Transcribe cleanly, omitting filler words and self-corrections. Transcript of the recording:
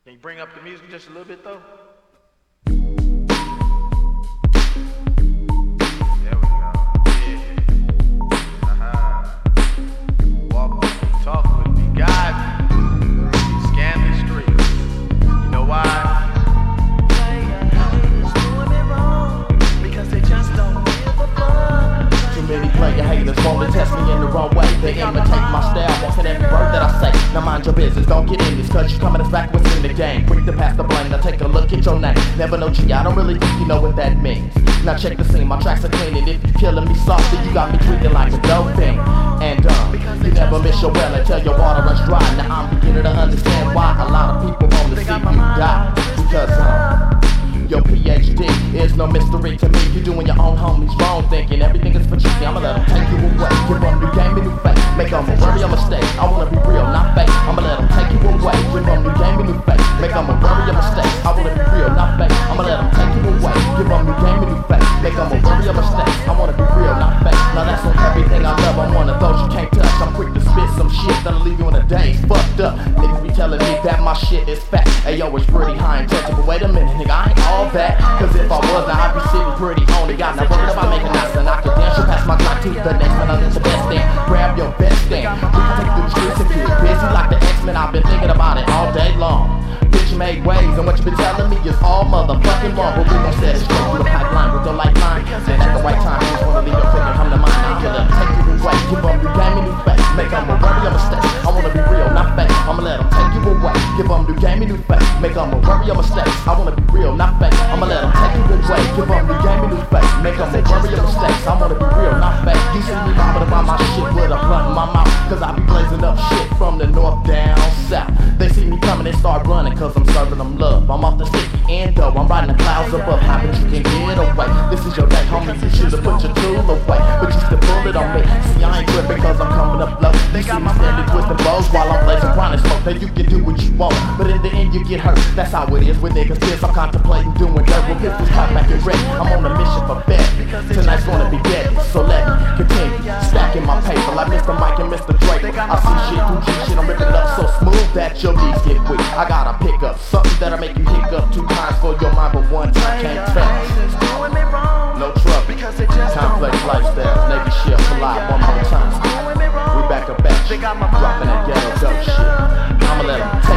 Can you bring up the music just a little bit though? There we go. Yeah. Walk with me, talk with me, guide me. Scan the streets. You know why? Too many player haters want to test me in the wrong way. They imitate my style, walking every word that I say. Now mind your business, don't get in this, cause you coming as backwards in the game. Quick to pass the blame, now take a look at your name. Never know G, I don't really think you know what that means. Now check the scene, my tracks are clean, and if you killing me softly, you got me tweaking like a dope thing. And you never miss your well until your water runs dry. Now I'm beginning to understand why a lot of people want to see you die. Because your PhD is no mystery to me. You doing your own homies wrong, thinking everything is for cheesy. I'ma let them take you away, give them new game and new fake. Make them worry a mistake. I wanna be real, not fake. I'ma let them take you away, give them new game and new fake. Make them worry a mistake. I wanna be real, not fake. I'ma let them take you away, give them new game and new fake. Make them worry a mistake. I wanna be real, not fake. Now that's on everything I love. I'm one of those you can't touch. I'm quick to spit some shit that'll leave you in a daze. Fucked up. Niggas be telling me that my shit is fat. Ayo, it's pretty high and touchable. Wait a minute, nigga, I ain't all that. Cause if I was, now I'd be sitting pretty on it. Got now worried about making nice and I could dance. You'll pass my clock to the next man. I'm the best thing. Grab your best thing. We can take through the streets and get busy like the X-Men. I've been thinking about it all day long. Bitch made waves, and what you been telling me is all motherfucking wrong. But we gon' set it straight through the pipeline with the lifeline. And at the right time, you just wanna leave your figure come to mind. I'm gonna take you away, give them new game and new face. Make them worry a mistake. I wanna be real, not fake. I'ma let them take you away, give them new game and new face. Make them worry a mistake. I wanna be real, not fake. I'ma let them take you away, give them new game and new face. Make them worry a mistake. I wanna be real, not fake. You see me mobbing about my shit with a blunt in my mouth, cause I be blazing up shit from the north down south. They see me coming and start running, cause I'm serving them love. I'm off the sticky endo, I'm riding the clouds above. How but you can get away? This is your day, homie, you should've put your tool away, but you still pull it on me. See, I ain't tripping cause I'm coming up low. You see me standing twisting bows while I'm blazing chronic smoke. Now you can do what you want, but in the end you get hurt. That's how it is with niggas kids. I'm contemplating doing dirt with pistols cocked back and ready. I'm on a mission for bed. Tonight's gonna be deadly, so let me continue stacking my paper like Mr. Mike and Mr. Drake. I see shit through G shit, I'm ripping it up so smooth that your knees get weak. I gotta pick up something that'll make you hiccup 2 times for your mind, but 1 time can't tell. No trouble, complex lifestyle, Navy ship collide 1 more time. We back up at you, dropping that ghetto dope shit. I'ma let them take